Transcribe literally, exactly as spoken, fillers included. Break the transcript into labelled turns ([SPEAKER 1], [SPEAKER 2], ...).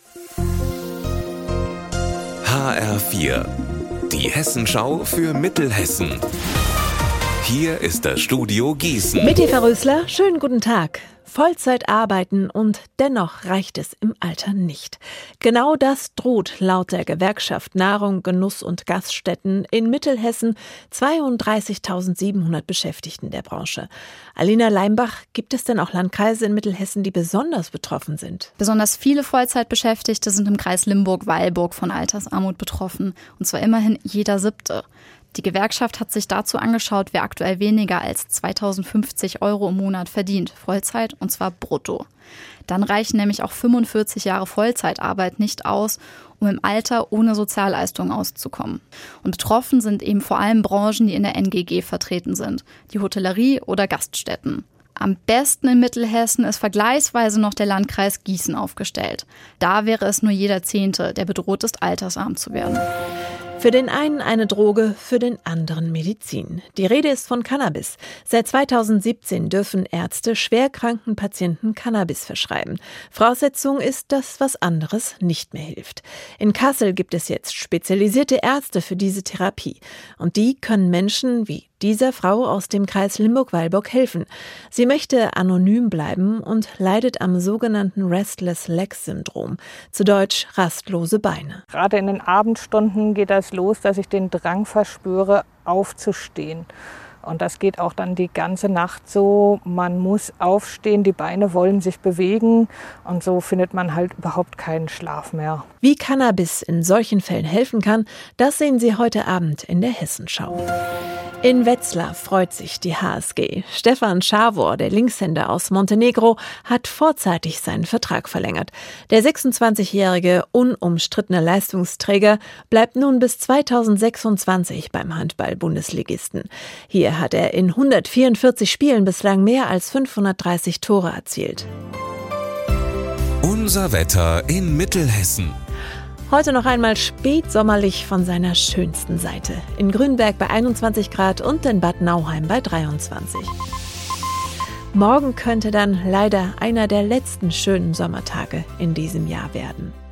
[SPEAKER 1] H R vier, die Hessenschau für Mittelhessen. Hier ist das Studio Gießen.
[SPEAKER 2] Mit Eva Rösler, schönen guten Tag. Vollzeit arbeiten und dennoch reicht es im Alter nicht. Genau das droht laut der Gewerkschaft Nahrung, Genuss und Gaststätten in Mittelhessen zweiunddreißigtausendsiebenhundert Beschäftigten der Branche. Alina Leimbach, gibt es denn auch Landkreise in Mittelhessen, die besonders betroffen sind?
[SPEAKER 3] Besonders viele Vollzeitbeschäftigte sind im Kreis Limburg-Weilburg von Altersarmut betroffen. Und zwar immerhin jeder Siebte. Die Gewerkschaft hat sich dazu angeschaut, wer aktuell weniger als zweitausendfünfzig Euro im Monat verdient, Vollzeit und zwar brutto. Dann reichen nämlich auch fünfundvierzig Jahre Vollzeitarbeit nicht aus, um im Alter ohne Sozialleistungen auszukommen. Und betroffen sind eben vor allem Branchen, die in der N G G vertreten sind, die Hotellerie oder Gaststätten. Am besten in Mittelhessen ist vergleichsweise noch der Landkreis Gießen aufgestellt. Da wäre es nur jeder Zehnte, der bedroht ist, altersarm zu werden.
[SPEAKER 2] Für den einen eine Droge, für den anderen Medizin. Die Rede ist von Cannabis. Seit zweitausendsiebzehn dürfen Ärzte schwerkranken Patienten Cannabis verschreiben. Voraussetzung ist, dass was anderes nicht mehr hilft. In Kassel gibt es jetzt spezialisierte Ärzte für diese Therapie. Und die können Menschen wie dieser Frau aus dem Kreis Limburg-Weilburg helfen. Sie möchte anonym bleiben und leidet am sogenannten Restless-Leg-Syndrom, zu Deutsch rastlose Beine.
[SPEAKER 4] Gerade in den Abendstunden geht das los, dass ich den Drang verspüre, aufzustehen. Und das geht auch dann die ganze Nacht so. Man muss aufstehen, die Beine wollen sich bewegen und so findet man halt überhaupt keinen Schlaf mehr.
[SPEAKER 2] Wie Cannabis in solchen Fällen helfen kann, das sehen Sie heute Abend in der Hessenschau. In Wetzlar freut sich die H S G. Stefan Schawor, der Linkshänder aus Montenegro, hat vorzeitig seinen Vertrag verlängert. Der sechsundzwanzigjährige, unumstrittene Leistungsträger bleibt nun bis zweitausendsechsundzwanzig beim Handball-Bundesligisten. Hier hat er in hundertvierundvierzig Spielen bislang mehr als fünfhundertdreißig Tore erzielt.
[SPEAKER 1] Unser Wetter in Mittelhessen.
[SPEAKER 2] Heute noch einmal spätsommerlich von seiner schönsten Seite. In Grünberg bei einundzwanzig Grad und in Bad Nauheim bei dreiundzwanzig. Morgen könnte dann leider einer der letzten schönen Sommertage in diesem Jahr werden.